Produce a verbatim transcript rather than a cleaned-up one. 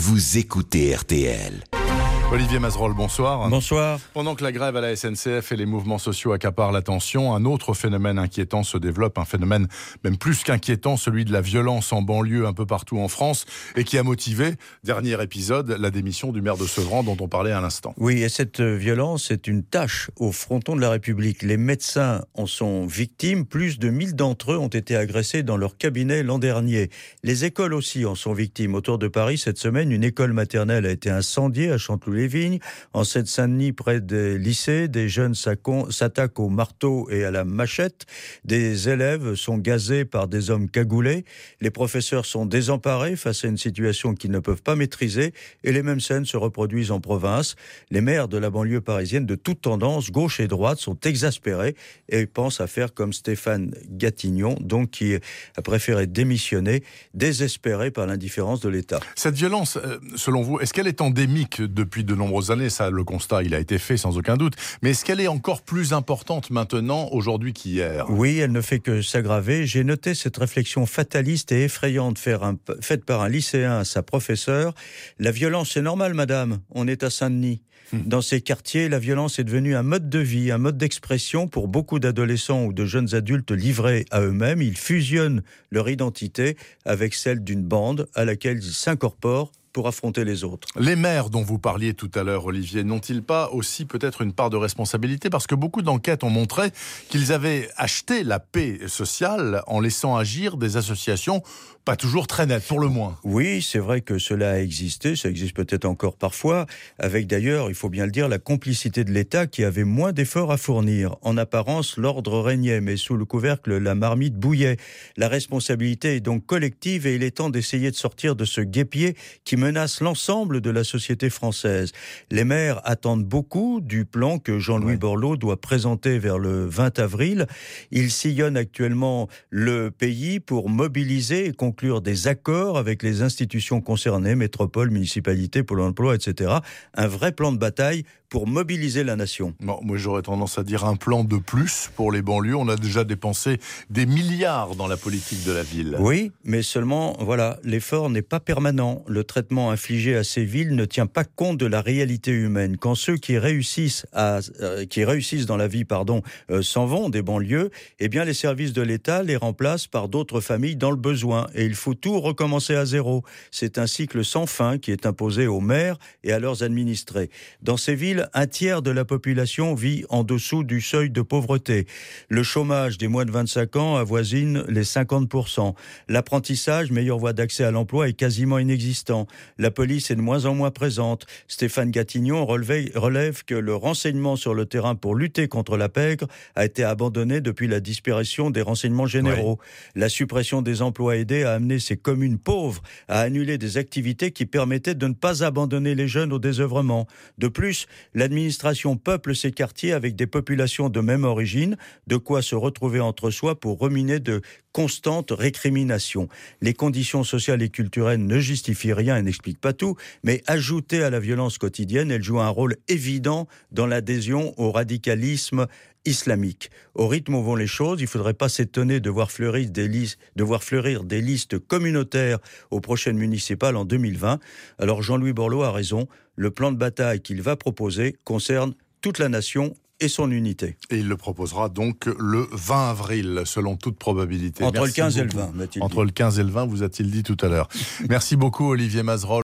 vous écoutez R T L. Olivier Mazerolle, bonsoir. Bonsoir. Pendant que la grève à la S N C F et les mouvements sociaux accaparent l'attention, un autre phénomène inquiétant se développe, un phénomène même plus qu'inquiétant, celui de la violence en banlieue un peu partout en France, et qui a motivé, dernier épisode, la démission du maire de Sevran dont on parlait à l'instant. Oui, et cette violence est une tâche au fronton de la République. Les médecins en sont victimes, plus de mille d'entre eux ont été agressés dans leur cabinet l'an dernier. Les écoles aussi en sont victimes. Autour de Paris, cette semaine, une école maternelle a été incendiée à Chanteloup-les-Vignes. En Seine-Saint-Denis, près des lycées, des jeunes s'attaquent au marteau et à la machette. Des élèves sont gazés par des hommes cagoulés. Les professeurs sont désemparés face à une situation qu'ils ne peuvent pas maîtriser. Et les mêmes scènes se reproduisent en province. Les maires de la banlieue parisienne de toute tendance, gauche et droite, sont exaspérés et pensent à faire comme Stéphane Gatignon, donc qui a préféré démissionner, désespéré par l'indifférence de l'État. Cette violence, selon vous, est-ce qu'elle est endémique depuis de nombreuses années? Ça, le constat, il a été fait sans aucun doute. Mais est-ce qu'elle est encore plus importante maintenant, aujourd'hui qu'hier? Oui, elle ne fait que s'aggraver. J'ai noté cette réflexion fataliste et effrayante faite par un lycéen à sa professeure. La violence, c'est normal, madame. On est à Saint-Denis. Dans ces quartiers, la violence est devenue un mode de vie, un mode d'expression pour beaucoup d'adolescents ou de jeunes adultes livrés à eux-mêmes. Ils fusionnent leur identité avec celle d'une bande à laquelle ils s'incorporent pour affronter les autres. Les maires dont vous parliez tout à l'heure, Olivier, n'ont-ils pas aussi peut-être une part de responsabilité? Parce que beaucoup d'enquêtes ont montré qu'ils avaient acheté la paix sociale en laissant agir des associations pas toujours très nettes, pour le moins. Oui, c'est vrai que cela a existé, ça existe peut-être encore parfois, avec d'ailleurs, il faut bien le dire, la complicité de l'État qui avait moins d'efforts à fournir. En apparence, l'ordre régnait, mais sous le couvercle, la marmite bouillait. La responsabilité est donc collective et il est temps d'essayer de sortir de ce guêpier qui menace l'ensemble de la société française. Les maires attendent beaucoup du plan que Jean-Louis ouais. Borloo doit présenter vers le vingt avril. Il sillonne actuellement le pays pour mobiliser et conclure des accords avec les institutions concernées, métropole, municipalité, Pôle emploi, et cetera. Un vrai plan de bataille pour mobiliser la nation. Bon, moi j'aurais tendance à dire un plan de plus pour les banlieues. On a déjà dépensé des milliards dans la politique de la ville. Oui, mais seulement, voilà, l'effort n'est pas permanent. Le traitement infligé à ces villes ne tient pas compte de la réalité humaine. Quand ceux qui réussissent, à, euh, qui réussissent dans la vie pardon, euh, s'en vont des banlieues, eh bien les services de l'État les remplacent par d'autres familles dans le besoin. Et il faut tout recommencer à zéro. C'est un cycle sans fin qui est imposé aux maires et à leurs administrés. Dans ces villes, un tiers de la population vit en dessous du seuil de pauvreté. Le chômage des moins de vingt-cinq ans avoisine les cinquante pour cent. L'apprentissage, meilleure voie d'accès à l'emploi, est quasiment inexistant. La police est de moins en moins présente. Stéphane Gatignon relève, relève que le renseignement sur le terrain pour lutter contre la pègre a été abandonné depuis la disparition des renseignements généraux. Ouais. La suppression des emplois aidés a amené ces communes pauvres à annuler des activités qui permettaient de ne pas abandonner les jeunes au désœuvrement. De plus, l'administration peuple ces quartiers avec des populations de même origine, de quoi se retrouver entre soi pour ruminer de constantes récriminations. Les conditions sociales et culturelles ne justifient rien et n'expliquent pas tout, mais ajoutées à la violence quotidienne, elles jouent un rôle évident dans l'adhésion au radicalisme islamique. Au rythme où vont les choses, il ne faudrait pas s'étonner de voir fleurir des listes, de voir fleurir des listes communautaires aux prochaines municipales en deux mille vingt. Alors Jean-Louis Borloo a raison, le plan de bataille qu'il va proposer concerne toute la nation et son unité. Et il le proposera donc le vingt avril, selon toute probabilité. Entre Merci le quinze beaucoup. et le vingt, m'a-t-il dit. Entre le quinze et le vingt, vous a-t-il dit tout à l'heure. Merci beaucoup Olivier Mazerolle.